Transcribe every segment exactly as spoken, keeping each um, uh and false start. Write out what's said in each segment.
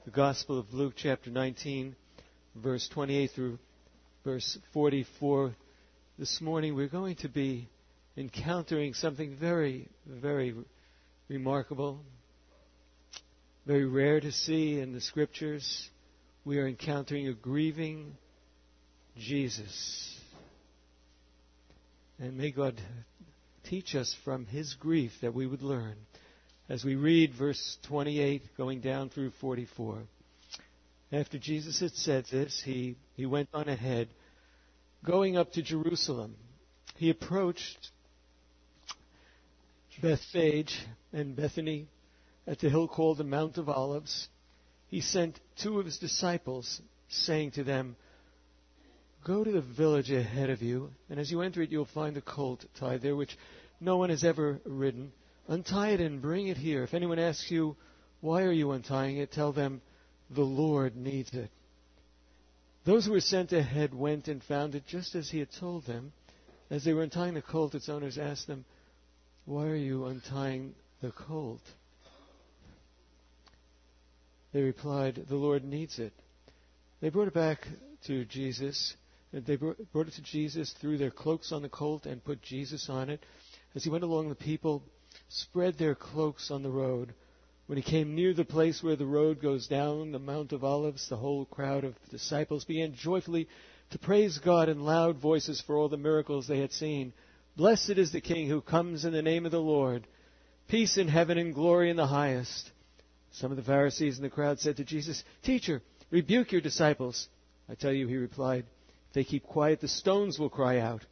the Gospel of Luke, chapter nineteen, verse twenty-eight through verse forty-four. This morning we're going to be encountering something very, very remarkable, very rare to see in the Scriptures. We are encountering a grieving Jesus. And may God teach us from His grief that we would learn as we read verse twenty-eight going down through forty-four. After Jesus had said this, he, he went on ahead, going up to Jerusalem. He approached Bethphage and Bethany at the hill called the Mount of Olives. He sent two of His disciples, saying to them, "Go to the village ahead of you, and as you enter it, you'll find a colt tied there, which no one has ever ridden. Untie it and bring it here. If anyone asks you, 'Why are you untying it?' tell them, 'The Lord needs it.'" Those who were sent ahead went and found it just as He had told them. As they were untying the colt, its owners asked them, "Why are you untying the colt?" They replied, "The Lord needs it." They brought it back to Jesus. They brought it to Jesus, threw their cloaks on the colt, and put Jesus on it. As He went along, the people spread their cloaks on the road. When He came near the place where the road goes down the Mount of Olives, the whole crowd of disciples began joyfully to praise God in loud voices for all the miracles they had seen. "Blessed is the King who comes in the name of the Lord. Peace in heaven and glory in the highest." Some of the Pharisees in the crowd said to Jesus, "Teacher, rebuke your disciples." "I tell you," He replied, "if they keep quiet, the stones will cry out."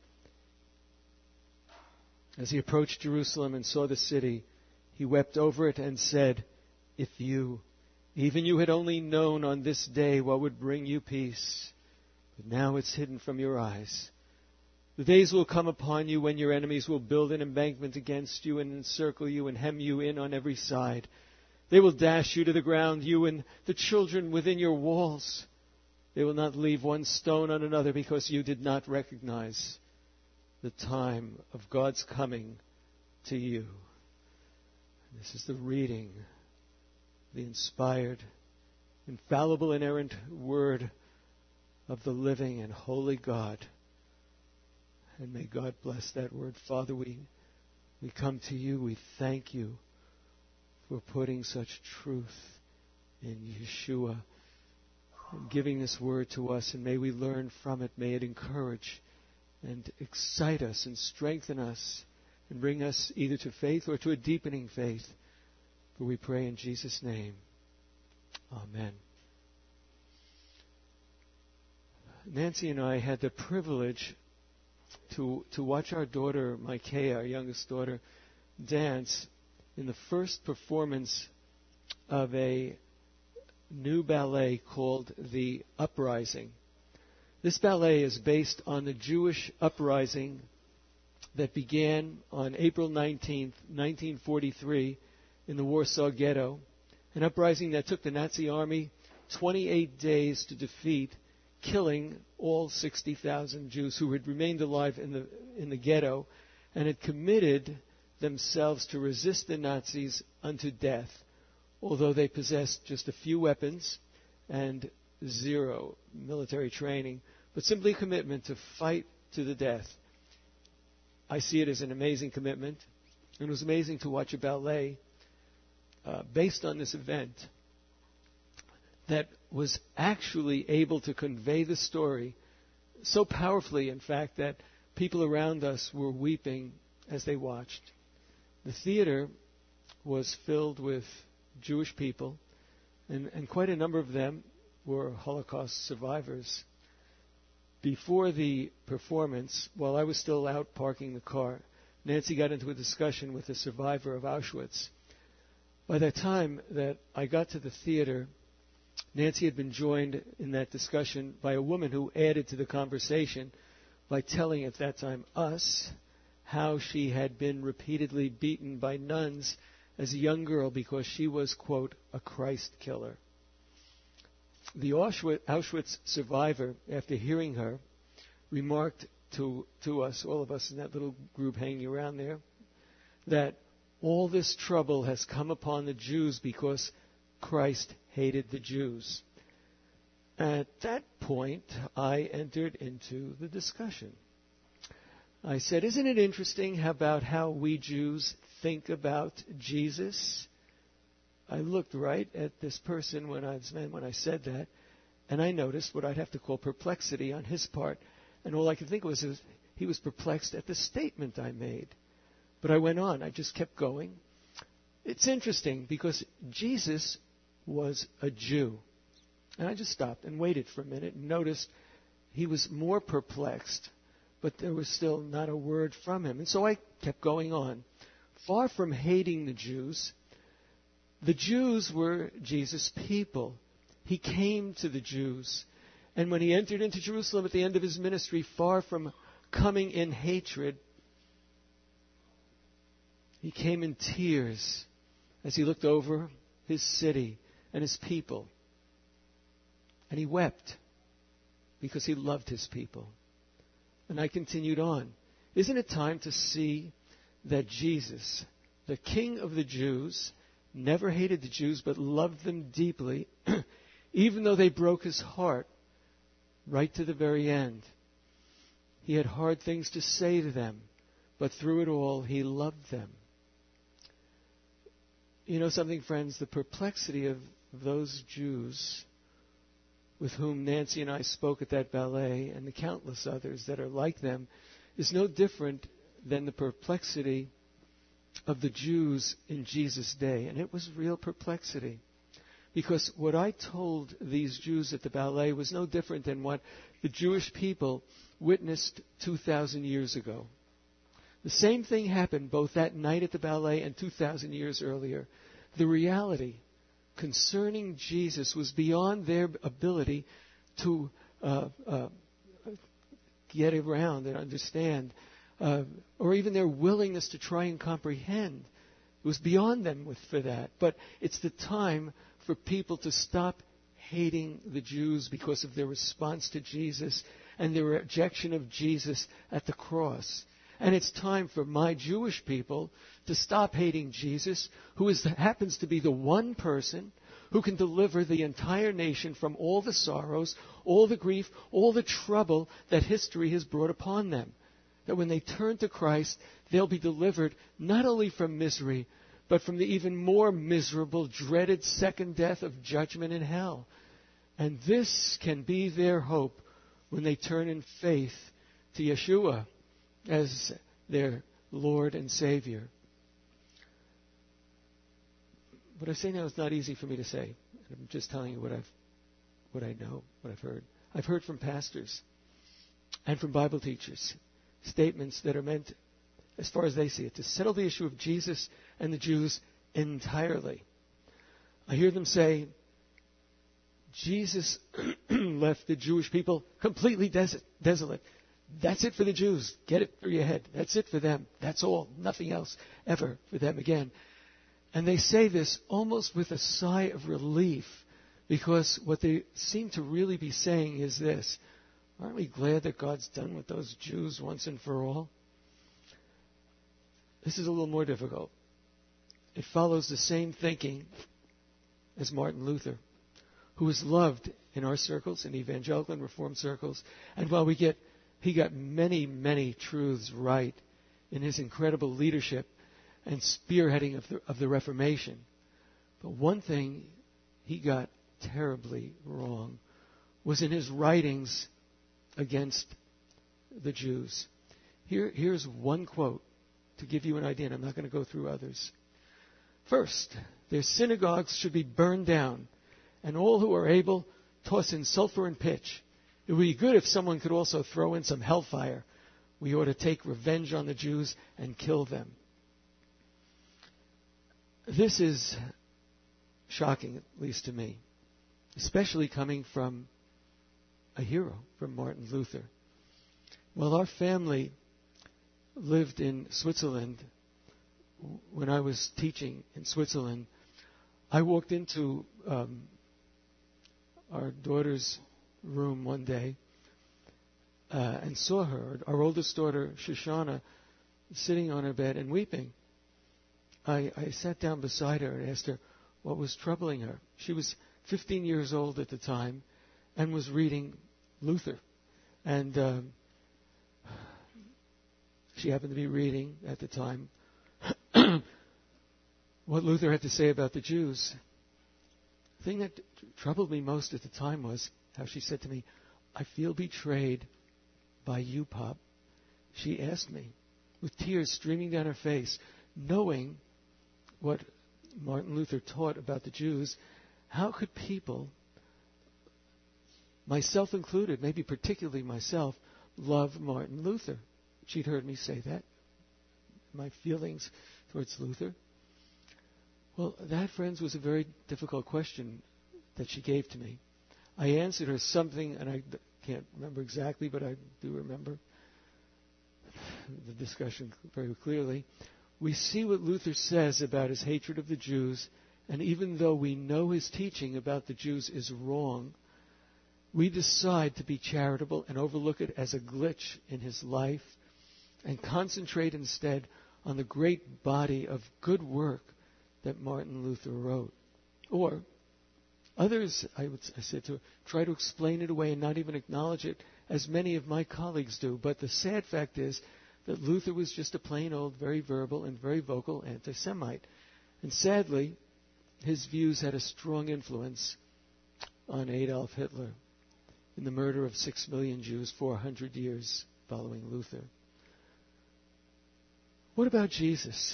As He approached Jerusalem and saw the city, He wept over it and said, "If you, even you, had only known on this day what would bring you peace, but now it's hidden from your eyes. The days will come upon you when your enemies will build an embankment against you and encircle you and hem you in on every side. They will dash you to the ground, you and the children within your walls. They will not leave one stone on another because you did not recognize the time of God's coming to you." This is the reading, the inspired, infallible, inerrant word of the living and holy God. And may God bless that word. Father, we, we come to You. We thank You for putting such truth in Yeshua and giving this word to us. And may we learn from it. May it encourage and excite us and strengthen us and bring us either to faith or to a deepening faith. For we pray in Jesus' name. Amen. Nancy and I had the privilege to to watch our daughter, Micaiah, our youngest daughter, dance in the first performance of a new ballet called The Uprising. This ballet is based on the Jewish uprising that began on April nineteenth, nineteen forty-three in the Warsaw Ghetto, an uprising that took the Nazi army twenty-eight days to defeat, killing all sixty thousand Jews who had remained alive in the in the ghetto and had committed themselves to resist the Nazis unto death, although they possessed just a few weapons and zero military training, but simply a commitment to fight to the death. I see it as an amazing commitment. And it was amazing to watch a ballet uh, based on this event that was actually able to convey the story so powerfully, in fact, that people around us were weeping as they watched. The theater was filled with Jewish people, and, and quite a number of them were Holocaust survivors. Before the performance, while I was still out parking the car, Nancy got into a discussion with a survivor of Auschwitz. By the time that I got to the theater, Nancy had been joined in that discussion by a woman who added to the conversation by telling at that time us how she had been repeatedly beaten by nuns as a young girl because she was, quote, a Christ killer. The Auschwitz, Auschwitz survivor, after hearing her, remarked to, to us, all of us in that little group hanging around there, that all this trouble has come upon the Jews because Christ hated the Jews. At that point, I entered into the discussion. I said, isn't it interesting about how we Jews think about Jesus? I looked right at this person when I was when I said that, and I noticed what I'd have to call perplexity on his part. And all I could think was, was he was perplexed at the statement I made. But I went on. I just kept going. It's interesting because Jesus was a Jew. And I just stopped and waited for a minute and noticed he was more perplexed, but there was still not a word from him. And so I kept going on. Far from hating the Jews, the Jews were Jesus' people. He came to the Jews. And when he entered into Jerusalem at the end of his ministry, far from coming in hatred, he came in tears as he looked over his city and his people. And he wept because he loved his people. And I continued on. Isn't it time to see that Jesus, the King of the Jews, never hated the Jews but loved them deeply, even though they broke his heart right to the very end? He had hard things to say to them, but through it all, he loved them. You know something, friends? The perplexity of those Jews with whom Nancy and I spoke at that ballet, and the countless others that are like them, is no different than the perplexity of the Jews in Jesus' day. And it was real perplexity. Because what I told these Jews at the ballet was no different than what the Jewish people witnessed two thousand years ago. The same thing happened both that night at the ballet and two thousand years earlier. The reality concerning Jesus was beyond their ability to uh, uh, get around and understand, uh, or even their willingness to try and comprehend. It was beyond them with, for that. But it's the time for people to stop hating the Jews because of their response to Jesus and their rejection of Jesus at the cross. And it's time for my Jewish people to stop hating Jesus, who is, happens to be the one person who can deliver the entire nation from all the sorrows, all the grief, all the trouble that history has brought upon them. That when they turn to Christ, they'll be delivered not only from misery, but from the even more miserable, dreaded second death of judgment in hell. And this can be their hope when they turn in faith to Yeshua as their Lord and Savior. What I say now is not easy for me to say. I'm just telling you what I've, what I know, what I've heard. I've heard from pastors and from Bible teachers statements that are meant, as far as they see it, to settle the issue of Jesus and the Jews entirely. I hear them say, Jesus left the Jewish people completely des- desolate. That's it for the Jews. Get it through your head. That's it for them. That's all. Nothing else ever for them again. And they say this almost with a sigh of relief, because what they seem to really be saying is this: aren't we glad that God's done with those Jews once and for all? This is a little more difficult. It follows the same thinking as Martin Luther, who was loved in our circles, in evangelical and Reformed circles. And while we get, he got many, many truths right in his incredible leadership and spearheading of the, of the Reformation. But one thing he got terribly wrong was in his writings against the Jews. Here, here's one quote to give you an idea, and I'm not going to go through others. First, their synagogues should be burned down, and all who are able toss in sulfur and pitch. It would be good if someone could also throw in some hellfire. We ought to take revenge on the Jews and kill them. This is shocking, at least to me, especially coming from a hero, from Martin Luther. Well, our family lived in Switzerland. When I was teaching in Switzerland, I walked into um, our daughter's room one day uh, and saw her, our oldest daughter, Shoshana, sitting on her bed and weeping. I, I sat down beside her and asked her, what was troubling her. She was fifteen years old at the time and was reading Luther. And um, she happened to be reading at the time what Luther had to say about the Jews. The thing that troubled me most at the time was how she said to me, "I feel betrayed by you, Pop." She asked me, with tears streaming down her face, knowing what Martin Luther taught about the Jews, how could people, myself included, maybe particularly myself, love Martin Luther? She'd heard me say that, my feelings towards Luther. Well, that, friends, was a very difficult question that she gave to me. I answered her something, and I can't remember exactly, but I do remember the discussion very clearly. We see what Luther says about his hatred of the Jews, and even though we know his teaching about the Jews is wrong, we decide to be charitable and overlook it as a glitch in his life and concentrate instead on the great body of good work that Martin Luther wrote. Or others, I would I said to her, try to explain it away and not even acknowledge it, as many of my colleagues do. But the sad fact is that Luther was just a plain old, very verbal and very vocal anti-Semite. And sadly, his views had a strong influence on Adolf Hitler in the murder of six million Jews four hundred years following Luther. What about Jesus?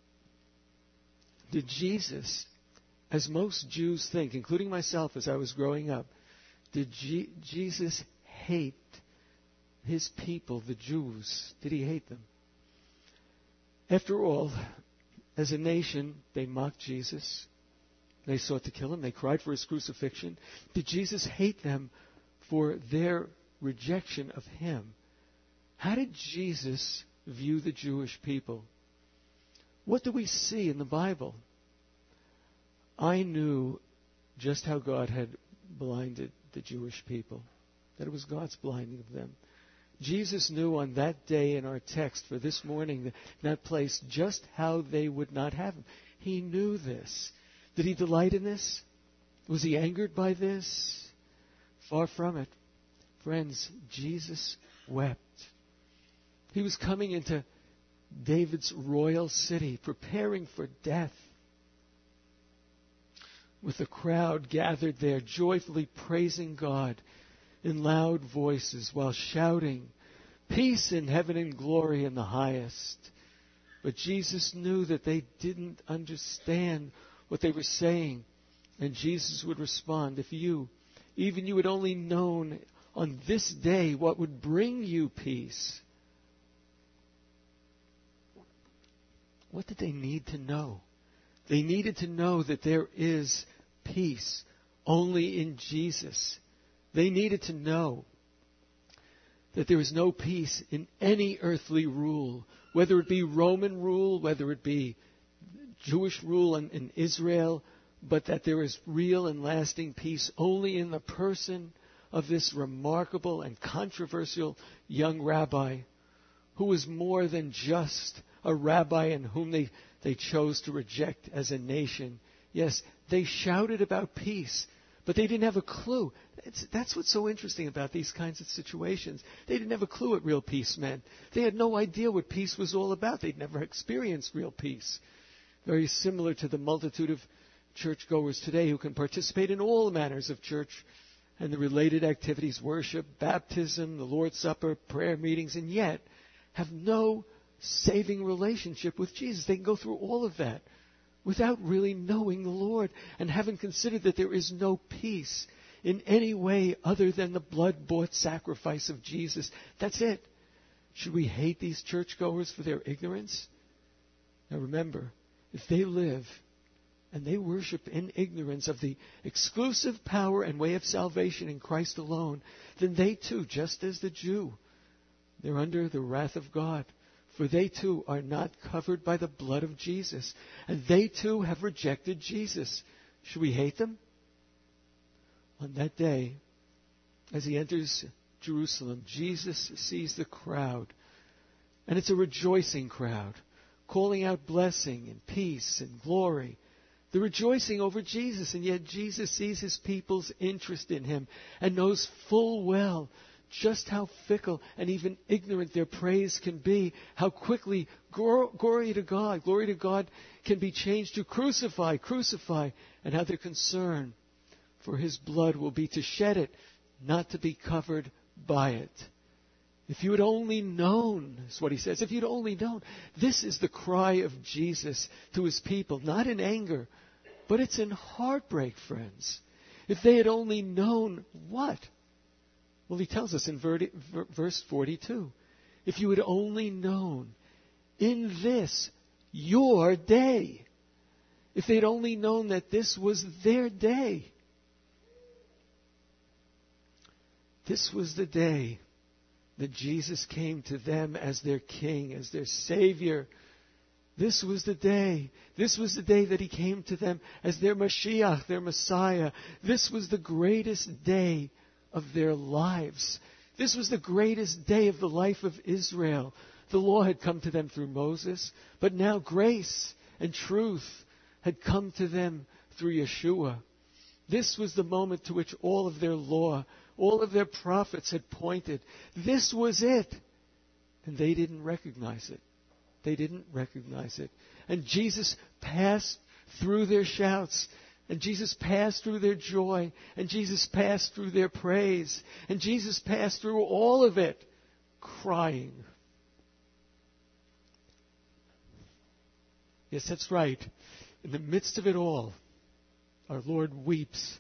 Did Jesus, as most Jews think, including myself as I was growing up, did G- Jesus hate his people, the Jews? Did he hate them? After all, as a nation, they mocked Jesus. They sought to kill him. They cried for his crucifixion. Did Jesus hate them for their rejection of him? How did Jesus view the Jewish people? What do we see in the Bible? I knew just how God had blinded the Jewish people, that it was God's blinding of them. Jesus knew on that day in our text for this morning, that place, just how they would not have him. He knew this. Did he delight in this? Was he angered by this? Far from it. Friends, Jesus wept. He was coming into David's royal city, preparing for death, with the crowd gathered there, joyfully praising God in loud voices while shouting, "Peace in heaven and glory in the highest." But Jesus knew that they didn't understand what they were saying. And Jesus would respond, if you, even you had only known on this day what would bring you peace. What did they need to know? They needed to know that there is peace only in Jesus. They needed to know that there is no peace in any earthly rule, whether it be Roman rule, whether it be Jewish rule in, in Israel, but that there is real and lasting peace only in the person of this remarkable and controversial young rabbi who was more than just a rabbi in whom they, they chose to reject as a nation. Yes, they shouted about peace, but they didn't have a clue. It's, that's what's so interesting about these kinds of situations. They didn't have a clue what real peace meant. They had no idea what peace was all about. They'd never experienced real peace. Very similar to the multitude of churchgoers today who can participate in all manners of church and the related activities, worship, baptism, the Lord's Supper, prayer meetings, and yet have no saving relationship with Jesus. They can go through all of that without really knowing the Lord and haven't considered that there is no peace in any way other than the blood-bought sacrifice of Jesus. That's it. Should we hate these churchgoers for their ignorance? Now remember, if they live and they worship in ignorance of the exclusive power and way of salvation in Christ alone, then they too, just as the Jew, they're under the wrath of God. For they too are not covered by the blood of Jesus. And they too have rejected Jesus. Should we hate them? On that day, as he enters Jerusalem, Jesus sees the crowd. And it's a rejoicing crowd, calling out blessing and peace and glory. They're rejoicing over Jesus, and yet Jesus sees his people's interest in him and knows full well just how fickle and even ignorant their praise can be, how quickly gor- glory to God, glory to God can be changed to crucify, crucify, and how their concern for his blood will be to shed it, not to be covered by it. If you had only known, is what he says, if you'd only known. This is the cry of Jesus to his people, not in anger, but it's in heartbreak, friends. If they had only known what? Well, he tells us in verse forty-two, if you had only known in this your day, if they'd only known that this was their day. This was the day that Jesus came to them as their King, as their Savior. This was the day. This was the day that he came to them as their Mashiach, their Messiah. This was the greatest day of their lives. This was the greatest day of the life of Israel. The law had come to them through Moses, but now grace and truth had come to them through Yeshua. This was the moment to which all of their law, all of their prophets had pointed. This was it. And they didn't recognize it. They didn't recognize it. And Jesus passed through their shouts. And Jesus passed through their joy. And Jesus passed through their praise. And Jesus passed through all of it, crying. Yes, that's right. In the midst of it all, our Lord weeps.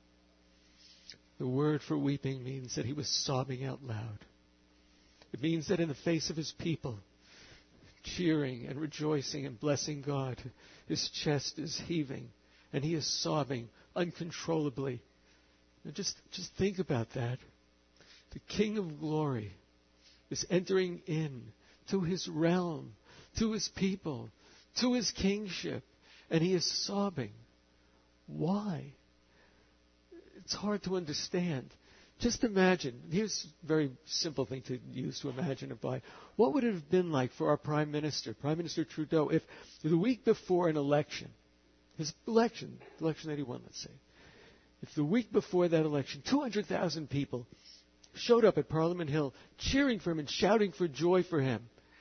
The word for weeping means that he was sobbing out loud. It means that in the face of his people, cheering and rejoicing and blessing God, his chest is heaving and he is sobbing uncontrollably. Now just, just think about that. The King of Glory is entering in to his realm, to his people, to his kingship, and he is sobbing. Why? It's hard to understand. Just imagine, here's a very simple thing to use to imagine it by. What would it have been like for our Prime Minister, Prime Minister Trudeau, if the week before an election, his election, election eighty-one, let's say, if the week before that election, two hundred thousand people showed up at Parliament Hill cheering for him and shouting for joy for him,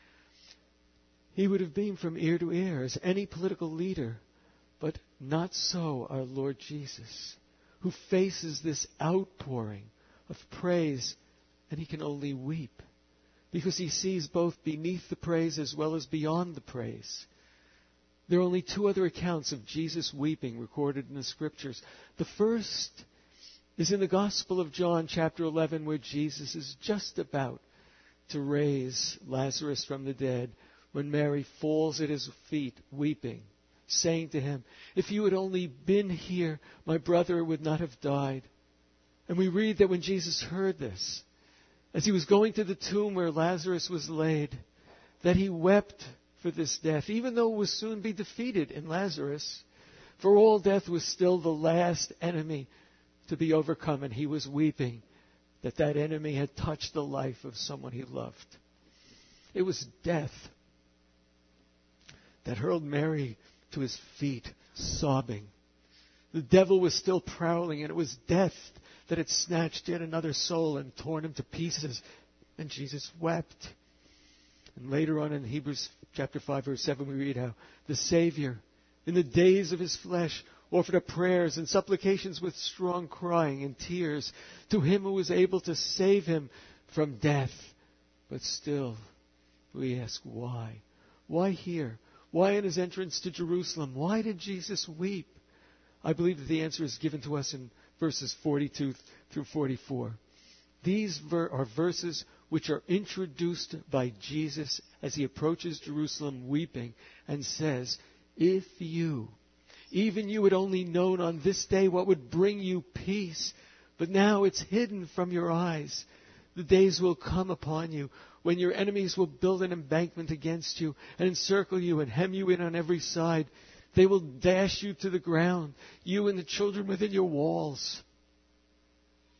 he would have been from ear to ear as any political leader. But not so our Lord Jesus, who faces this outpouring of praise, and he can only weep because he sees both beneath the praise as well as beyond the praise. There are only two other accounts of Jesus weeping recorded in the Scriptures. The first is in the Gospel of John, chapter eleven, where Jesus is just about to raise Lazarus from the dead when Mary falls at his feet weeping, saying to him, if you had only been here, my brother would not have died. And we read that when Jesus heard this, as he was going to the tomb where Lazarus was laid, that he wept for this death, even though it would soon be defeated in Lazarus. For all death was still the last enemy to be overcome, and he was weeping that that enemy had touched the life of someone he loved. It was death that hurled Mary to his feet, sobbing. The devil was still prowling, and it was death that had snatched yet another soul and torn him to pieces. And Jesus wept. And later on in Hebrews chapter five, verse seven, we read how the Savior, in the days of his flesh, offered up prayers and supplications with strong crying and tears to him who was able to save him from death. But still, we ask why? Why here? Why in his entrance to Jerusalem? Why did Jesus weep? I believe that the answer is given to us in verses forty-two through forty-four. These ver- are verses which are introduced by Jesus as he approaches Jerusalem weeping and says, if you, even you had only known on this day what would bring you peace, but now it's hidden from your eyes. The days will come upon you when your enemies will build an embankment against you and encircle you and hem you in on every side. They will dash you to the ground, you and the children within your walls.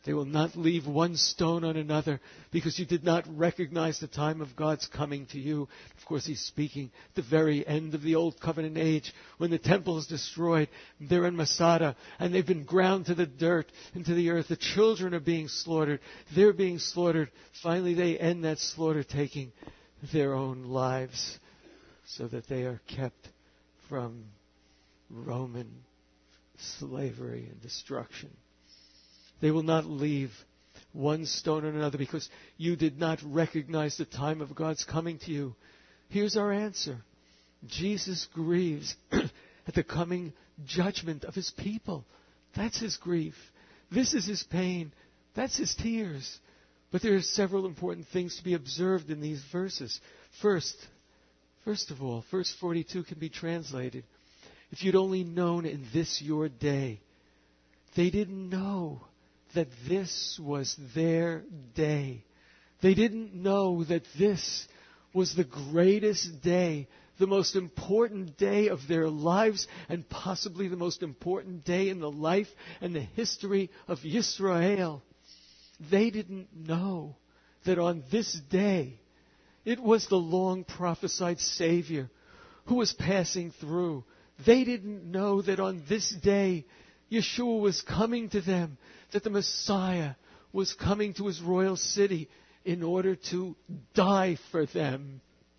They will not leave one stone on another because you did not recognize the time of God's coming to you. Of course, he's speaking at the very end of the Old Covenant age when the temple is destroyed. They're in Masada and they've been ground to the dirt, into the earth. The children are being slaughtered. They're being slaughtered. Finally, they end that slaughter taking their own lives so that they are kept from Roman slavery and destruction. They will not leave one stone on another because you did not recognize the time of God's coming to you. Here's our answer. Jesus grieves at the coming judgment of his people. That's his grief. This is his pain. That's his tears. But there are several important things to be observed in these verses. First, first of all, verse forty-two can be translated, if you'd only known in this your day. They didn't know that this was their day. They didn't know that this was the greatest day, the most important day of their lives, and possibly the most important day in the life and the history of Yisrael. They didn't know that on this day, it was the long prophesied Savior who was passing through. They didn't know that on this day, Yeshua was coming to them, that the Messiah was coming to his royal city in order to die for them.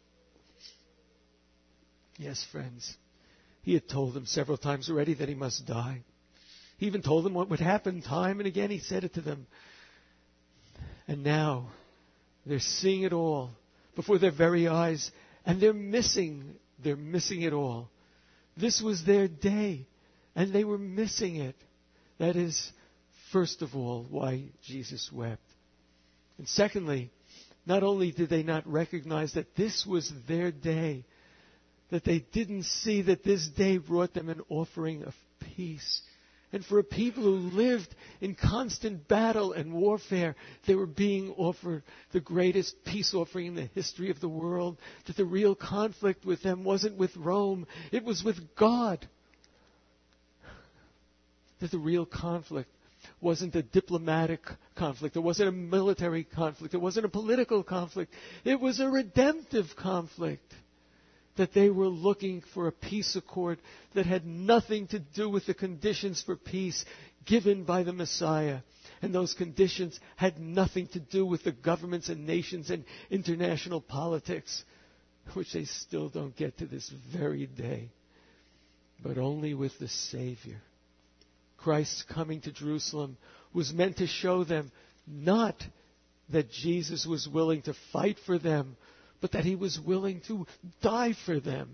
Yes, friends, he had told them several times already that he must die. He even told them what would happen time and again. He said it to them. And now they're seeing it all before their very eyes, and they're missing, they're missing it all. This was their day, and they were missing it. That is, first of all, why Jesus wept. And secondly, not only did they not recognize that this was their day, that they didn't see that this day brought them an offering of peace. And for a people who lived in constant battle and warfare, they were being offered the greatest peace offering in the history of the world. That the real conflict with them wasn't with Rome, it was with God. That the real conflict wasn't a diplomatic conflict, it wasn't a military conflict, it wasn't a political conflict, it was a redemptive conflict. That they were looking for a peace accord that had nothing to do with the conditions for peace given by the Messiah. And those conditions had nothing to do with the governments and nations and international politics, which they still don't get to this very day, but only with the Savior. Christ's coming to Jerusalem was meant to show them not that Jesus was willing to fight for them, but that he was willing to die for them.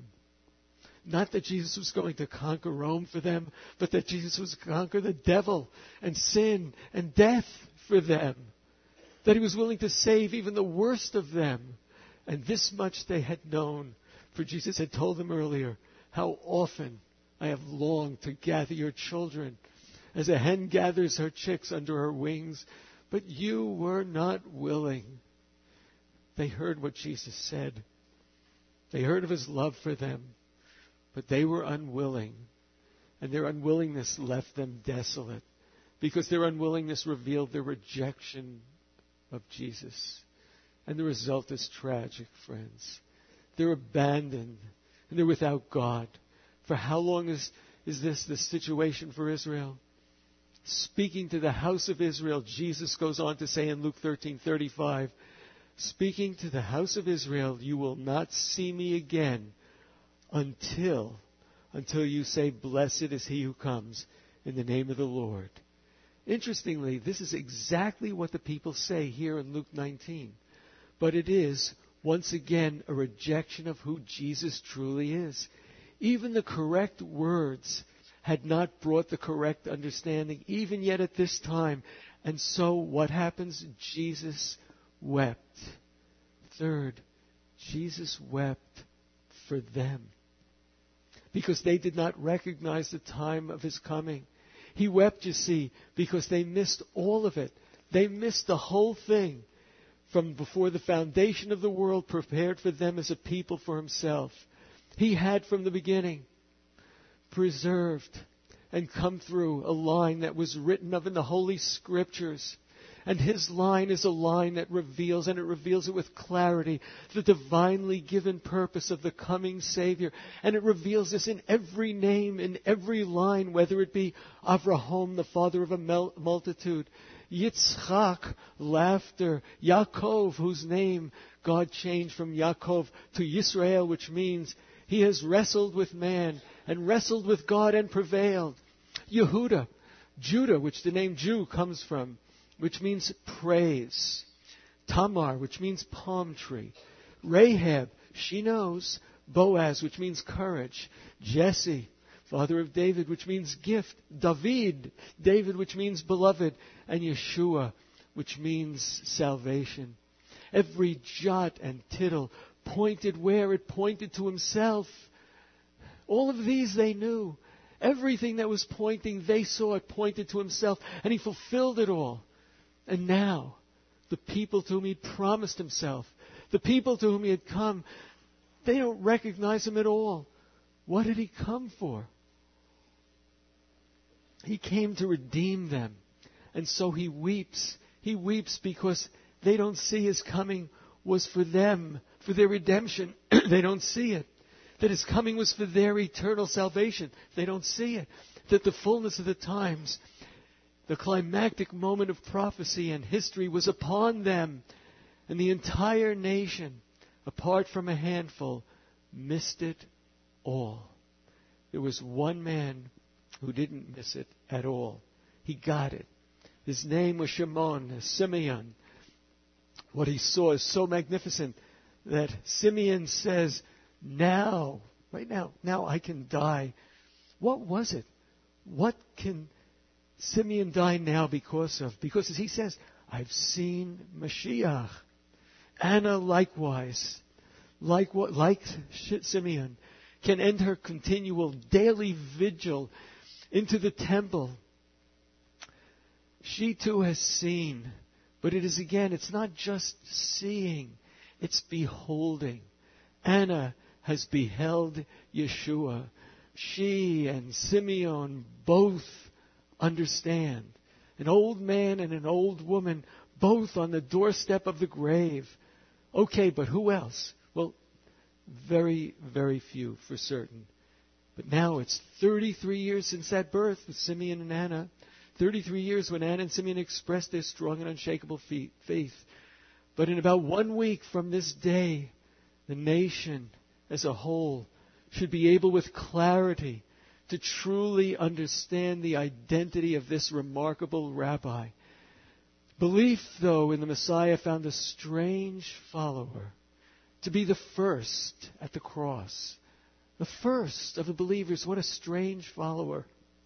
Not that Jesus was going to conquer Rome for them, but that Jesus was going to conquer the devil and sin and death for them. That he was willing to save even the worst of them. And this much they had known, for Jesus had told them earlier, how often I have longed to gather your children as a hen gathers her chicks under her wings, but you were not willing. They heard what Jesus said. They heard of his love for them, but they were unwilling. And their unwillingness left them desolate, because their unwillingness revealed their rejection of Jesus. And the result is tragic, friends. They're abandoned, and they're without God. For how long is, is this the situation for Israel? Speaking to the house of Israel, Jesus goes on to say in Luke thirteen thirty-five, speaking to the house of Israel, you will not see me again until, until you say, blessed is he who comes in the name of the Lord. Interestingly, this is exactly what the people say here in Luke nineteen. But it is, once again, a rejection of who Jesus truly is. Even the correct words had not brought the correct understanding, even yet at this time. And so what happens? Jesus wept. Third, Jesus wept for them, because they did not recognize the time of his coming. He wept, you see, because they missed all of it. They missed the whole thing from before the foundation of the world, prepared for them as a people for himself. He had from the beginning preserved and come through a line that was written of in the Holy Scriptures. And his line is a line that reveals, and it reveals it with clarity, the divinely given purpose of the coming Savior. And it reveals this in every name, in every line, whether it be Avraham, the father of a mel- multitude, Yitzchak, laughter, Yaakov, whose name God changed from Yaakov to Yisrael, which means he has wrestled with man and wrestled with God and prevailed. Yehuda, Judah, which the name Jew comes from, which means praise. Tamar, which means palm tree. Rahab, she knows. Boaz, which means courage. Jesse, father of David, which means gift. David, David, which means beloved. And Yeshua, which means salvation. Every jot and tittle pointed where? It pointed to himself. All of these they knew. Everything that was pointing, they saw it pointed to himself. And he fulfilled it all. And now, the people to whom he promised himself, the people to whom he had come, they don't recognize him at all. What did he come for? He came to redeem them. And so he weeps. He weeps because they don't see his coming was for them, for their redemption. They don't see it. That his coming was for their eternal salvation. They don't see it. That the fullness of the times, the climactic moment of prophecy and history was upon them. And the entire nation, apart from a handful, missed it all. There was one man who didn't miss it at all. He got it. His name was Shimon, Simeon. What he saw is so magnificent that Simeon says, now, right now, now I can die. What was it? What can Simeon die now because of? Because as he says, I've seen Mashiach. Anna likewise, like, like Simeon, can end her continual daily vigil into the temple. She too has seen. But it is again, it's not just seeing, it's beholding. Anna has beheld Yeshua. She and Simeon both understand. An old man and an old woman, both on the doorstep of the grave. Okay, but who else? Well, very, very few for certain. But now it's thirty-three years since that birth with Simeon and Anna. thirty-three years when Anna and Simeon expressed their strong and unshakable faith. But in about one week from this day, the nation as a whole should be able with clarity to truly understand the identity of this remarkable rabbi. Belief, though, in the Messiah found a strange follower to be the first at the cross. The first of the believers. What a strange follower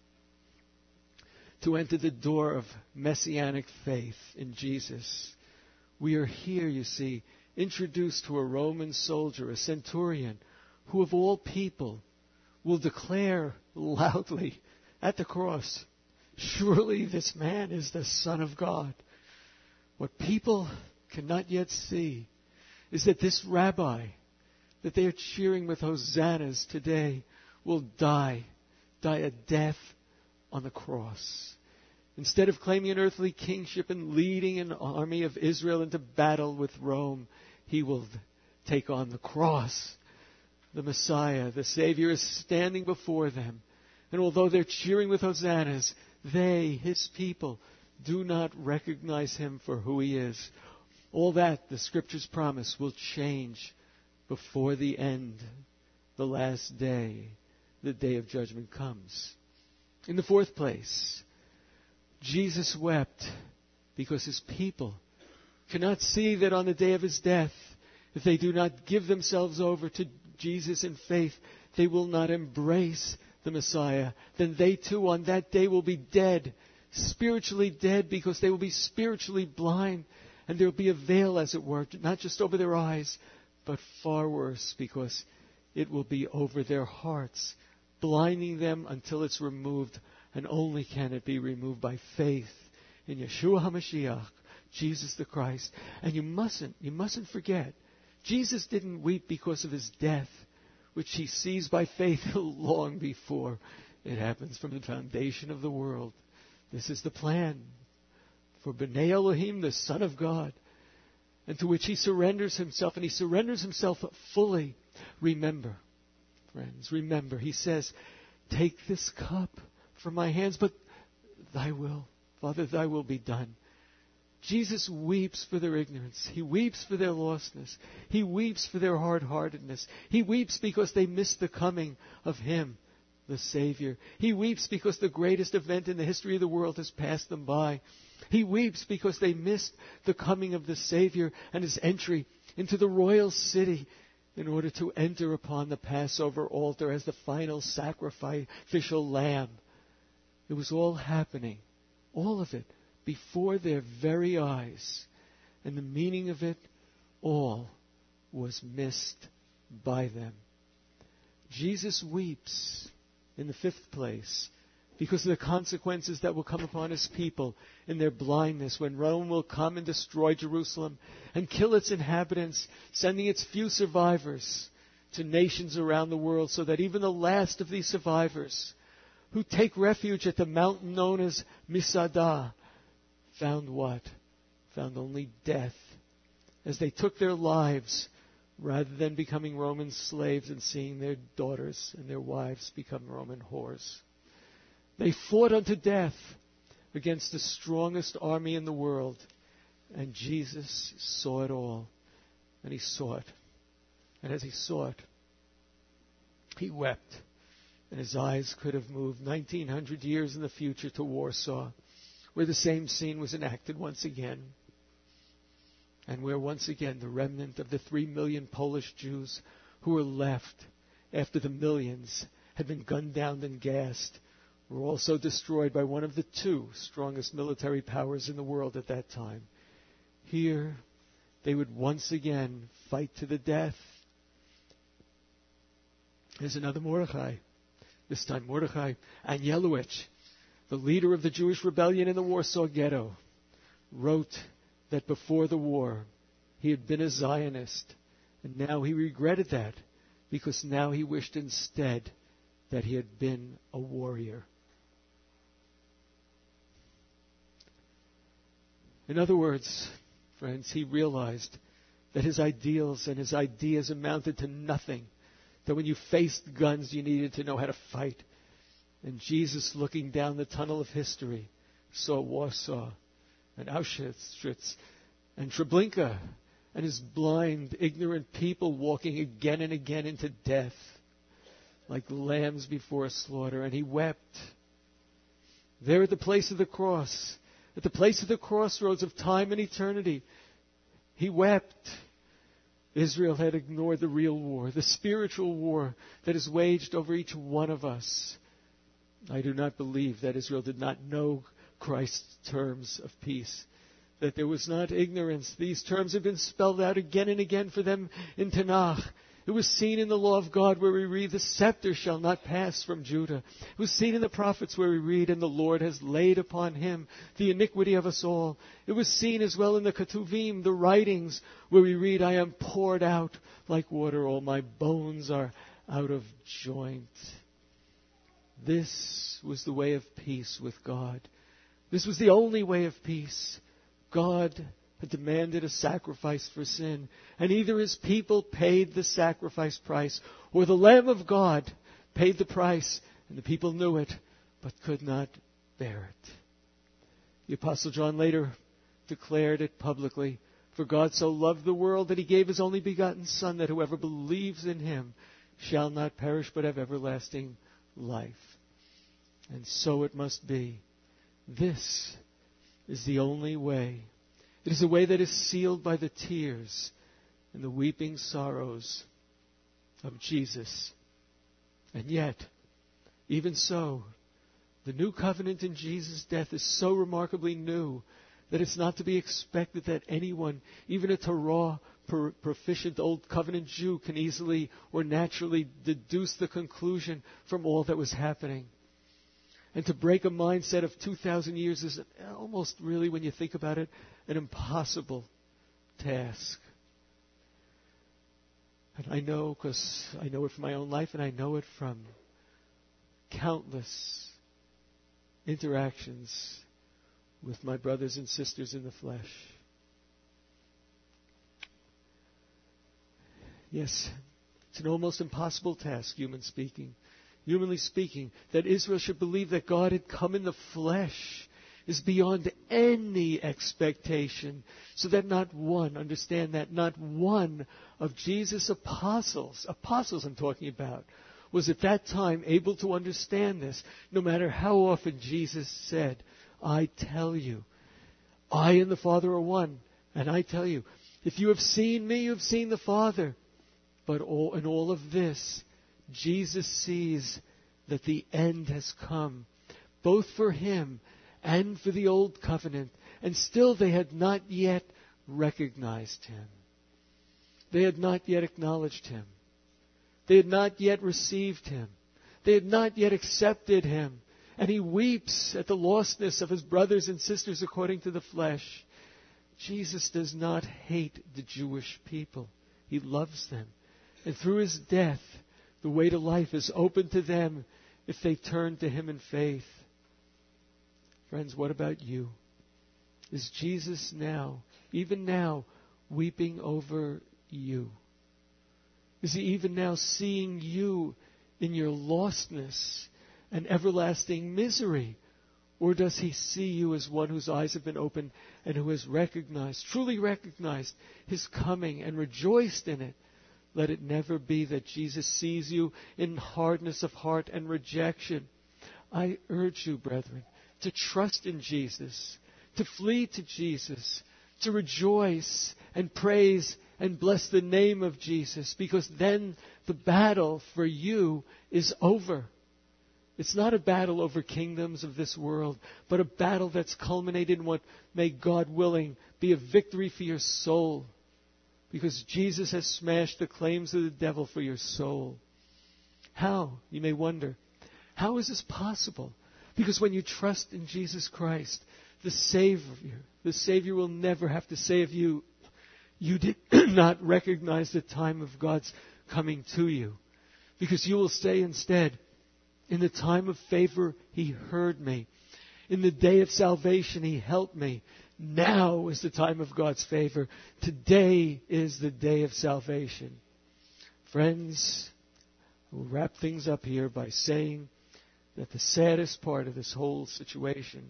to enter the door of messianic faith in Jesus. We are here, you see, introduced to a Roman soldier, a centurion, who of all people will declare loudly at the cross, surely this man is the Son of God. What people cannot yet see is that this rabbi that they are cheering with hosannas today will die, die a death on the cross. Instead of claiming an earthly kingship and leading an army of Israel into battle with Rome, he will take on the cross. The Messiah, the Savior, is standing before them. And although they're cheering with hosannas, they, his people, do not recognize him for who he is. All that, the Scriptures promise, will change before the end, the last day, the day of judgment comes. In the fourth place, Jesus wept because his people cannot see that on the day of his death, if they do not give themselves over to Jesus in faith, they will not embrace the Messiah. Then they too on that day will be dead, spiritually dead, because they will be spiritually blind. And there will be a veil, as it were, not just over their eyes, but far worse, because it will be over their hearts, blinding them until it's removed. And only can it be removed by faith in Yeshua HaMashiach, Jesus the Christ. And you mustn't, you mustn't forget, Jesus didn't weep because of his death, which he sees by faith long before It happens from the foundation of the world. This is the plan for B'nai Elohim, the Son of God, and to which he surrenders himself, and he surrenders himself fully. Remember, friends, remember, he says, take this cup from my hands, but thy will, Father, thy will be done. Jesus weeps for their ignorance. He weeps for their lostness. He weeps for their hard-heartedness. He weeps because they missed the coming of him, the Savior. He weeps because the greatest event in the history of the world has passed them by. He weeps because they missed the coming of the Savior and his entry into the royal city in order to enter upon the Passover altar as the final sacrificial lamb. It was all happening, all of it, before their very eyes. And the meaning of it all was missed by them. Jesus weeps in the fifth place because of the consequences that will come upon his people in their blindness when Rome will come and destroy Jerusalem and kill its inhabitants, sending its few survivors to nations around the world, so that even the last of these survivors who take refuge at the mountain known as Misadah found what? Found only death, as they took their lives rather than becoming Roman slaves and seeing their daughters and their wives become Roman whores. They fought unto death against the strongest army in the world, and Jesus saw it all, and he saw it. And as he saw it, he wept, and his eyes could have moved nineteen hundred years in the future to Warsaw, where the same scene was enacted once again, and where once again the remnant of the three million Polish Jews who were left after the millions had been gunned down and gassed were also destroyed by one of the two strongest military powers in the world at that time. Here, they would once again fight to the death. There's another Mordechai. This time Mordechai Anielewicz, the leader of the Jewish rebellion in the Warsaw Ghetto, wrote that before the war he had been a Zionist, and now he regretted that because now he wished instead that he had been a warrior. In other words, friends, he realized that his ideals and his ideas amounted to nothing, that when you faced guns you needed to know how to fight. And Jesus, looking down the tunnel of history, saw Warsaw and Auschwitz and Treblinka and his blind, ignorant people walking again and again into death like lambs before a slaughter. And he wept. There at the place of the cross, at the place of the crossroads of time and eternity, he wept. Israel had ignored the real war, the spiritual war that is waged over each one of us. I do not believe that Israel did not know Christ's terms of peace, that there was not ignorance. These terms have been spelled out again and again for them in Tanakh. It was seen in the law of God where we read, the scepter shall not pass from Judah. It was seen in the prophets where we read, and the Lord has laid upon him the iniquity of us all. It was seen as well in the Ketuvim, the writings, where we read, I am poured out like water, all my bones are out of joint. This was the way of peace with God. This was the only way of peace. God had demanded a sacrifice for sin, and either his people paid the sacrifice price, or the Lamb of God paid the price, and the people knew it, but could not bear it. The Apostle John later declared it publicly, for God so loved the world that he gave his only begotten Son, that whoever believes in him shall not perish but have everlasting life. And so it must be. This is the only way. It is a way that is sealed by the tears and the weeping sorrows of Jesus. And yet, even so, the new covenant in Jesus' death is so remarkably new that it's not to be expected that anyone, even a Torah proficient old covenant Jew, can easily or naturally deduce the conclusion from all that was happening. And to break a mindset of two thousand years is almost really, when you think about it, an impossible task. And I know, because I know it from my own life, and I know it from countless interactions with my brothers and sisters in the flesh. Yes, it's an almost impossible task, human speaking, humanly speaking, that Israel should believe that God had come in the flesh is beyond any expectation, so that not one, understand that, not one of Jesus' apostles, apostles I'm talking about, was at that time able to understand this, no matter how often Jesus said, I tell you, I and the Father are one, and I tell you, if you have seen me, you have seen the Father. But all, in all of this, Jesus sees that the end has come, both for him and for the old covenant, and still they had not yet recognized him. They had not yet acknowledged him. They had not yet received him. They had not yet accepted him. And he weeps at the lostness of his brothers and sisters according to the flesh. Jesus does not hate the Jewish people. He loves them. And through his death, the way to life is open to them if they turn to him in faith. Friends, what about you? Is Jesus now, even now, weeping over you? Is he even now seeing you in your lostness and everlasting misery? Or does he see you as one whose eyes have been opened and who has recognized, truly recognized his coming and rejoiced in it? Let it never be that Jesus sees you in hardness of heart and rejection. I urge you, brethren, to trust in Jesus, to flee to Jesus, to rejoice and praise and bless the name of Jesus, because then the battle for you is over. It's not a battle over kingdoms of this world, but a battle that's culminated in what, may God willing, be a victory for your soul. Because Jesus has smashed the claims of the devil for your soul. How? You may wonder. How is this possible? Because when you trust in Jesus Christ, the Savior, the Savior will never have to say of you, you did not recognize the time of God's coming to you. Because you will say instead, in the time of favor, He heard me. In the day of salvation, He helped me. Now is the time of God's favor. Today is the day of salvation. Friends, we'll wrap things up here by saying that the saddest part of this whole situation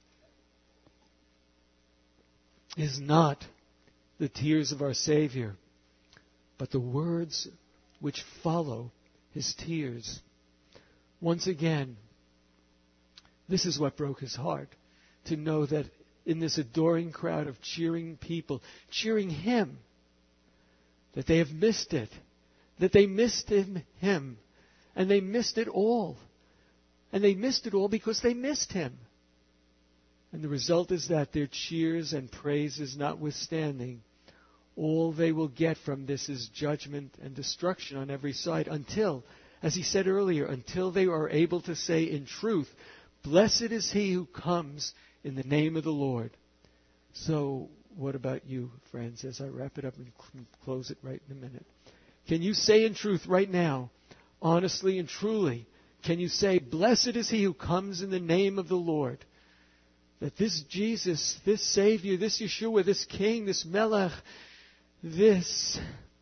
is not the tears of our Savior, but the words which follow His tears. Once again, this is what broke His heart, to know that in this adoring crowd of cheering people, cheering Him, that they have missed it, that they missed Him, him, and they missed it all. And they missed it all because they missed Him. And the result is that their cheers and praises notwithstanding, all they will get from this is judgment and destruction on every side until, as he said earlier, until they are able to say in truth, blessed is he who comes in the name of the Lord. So, what about you, friends, as I wrap it up and close it right in a minute? Can you say in truth right now, honestly and truly, can you say, blessed is he who comes in the name of the Lord? That this Jesus, this Savior, this Yeshua, this King, this Melech, this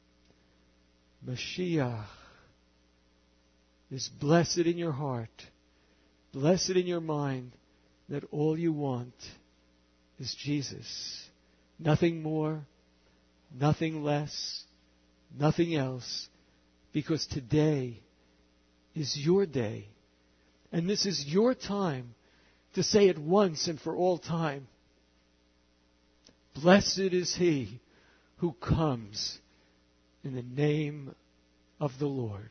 Mashiach is blessed in your heart, blessed in your mind, that all you want is Jesus. Nothing more, nothing less, nothing else. Because today is your day. And this is your time to say it once and for all time. Blessed is he who comes in the name of the Lord.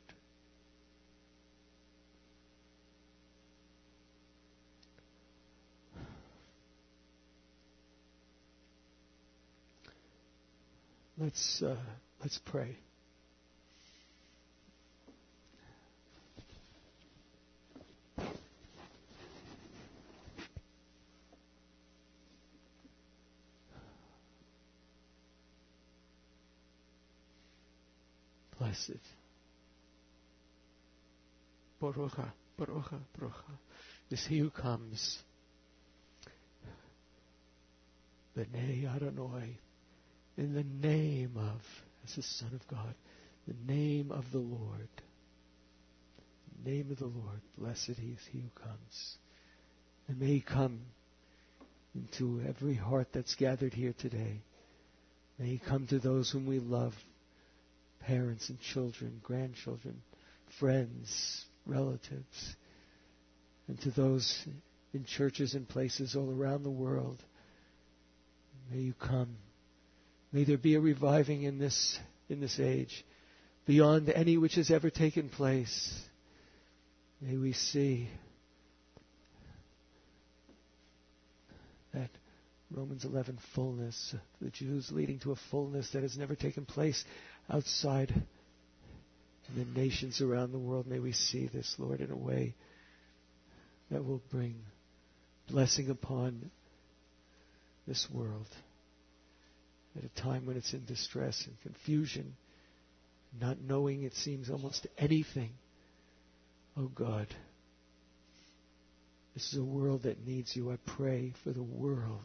Let's uh, let's pray. Blessed. Baruch Baruch, Baruch, is he who comes. B'nai Adonai, in the name of, as the Son of God, the name of the Lord. The name of the Lord, blessed he is he who comes. And may he come into every heart that's gathered here today. May he come to those whom we love, parents and children, grandchildren, friends, relatives, and to those in churches and places all around the world. May you come. May there be a reviving in this in this age, beyond any which has ever taken place. May we see that Romans eleven fullness, the Jews leading to a fullness that has never taken place outside in the nations around the world. May we see this, Lord, in a way that will bring blessing upon this world at a time when it's in distress and confusion, not knowing, it seems, almost anything. Oh God, this is a world that needs you. I pray for the world,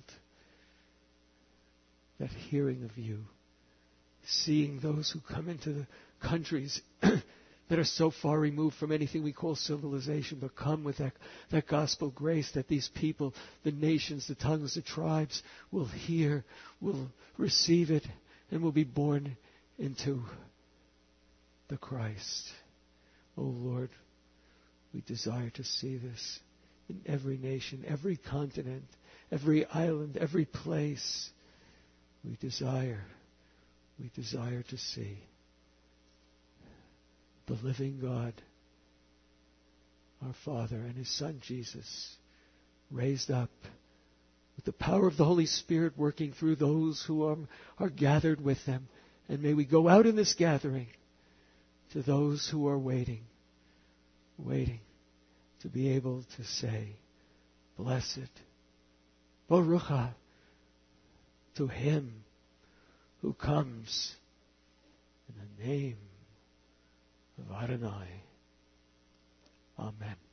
that hearing of you, seeing those who come into the countries that are so far removed from anything we call civilization, but come with that, that gospel grace, that these people, the nations, the tongues, the tribes, will hear, will receive it, and will be born into the Christ. Oh Lord, we desire to see this in every nation, every continent, every island, every place. We desire, we desire to see the living God, our Father, and His Son Jesus, raised up with the power of the Holy Spirit working through those who are, are gathered with them. And may we go out in this gathering to those who are waiting, waiting to be able to say, blessed, Baruch, to Him who comes in the name of Adonai. Amen.